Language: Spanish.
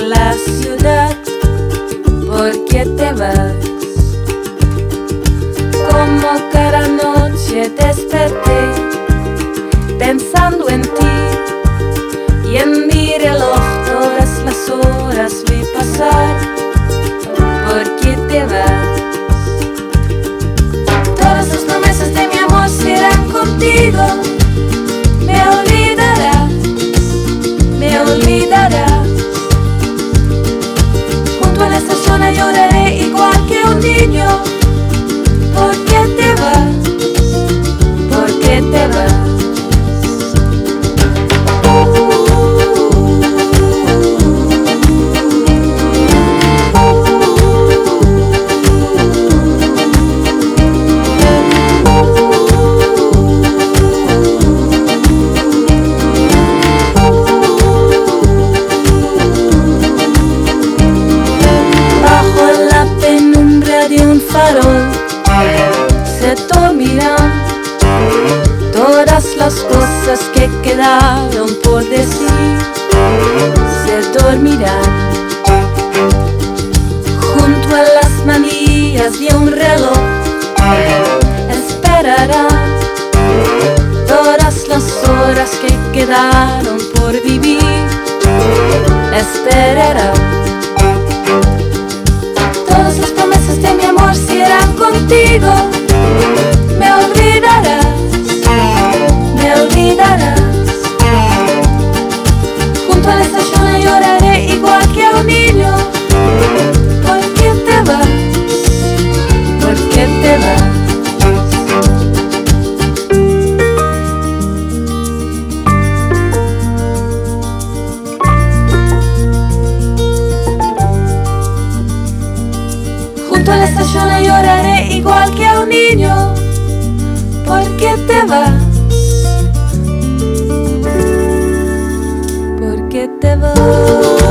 la ciudad, ¿por qué te vas? Como cada noche desperté pensando en ti, y en mi reloj todas las horas vi pasar. ¿Por qué te vas? Todas las promesas de mi amor serán contigo. Me olvidarás, me olvidarás. Junto a la estación lloraré igual que un niño. ¿Por qué te vas? ¿Por qué te vas? De un farol se dormirán todas las cosas que quedaron por decir. Se dormirán junto a las manillas de un reloj. Esperarán todas las horas que quedaron por vivir. Esperarán. Todas las promesas de mi amor serán contigo. Me olvidarás, me olvidarás. Junto a la estación lloraré igual que un niño. ¿Por qué te vas? ¿Por qué te vas? Junto a la estación lloraré igual que un niño. ¿Por qué te vas? ¿Por qué te vas?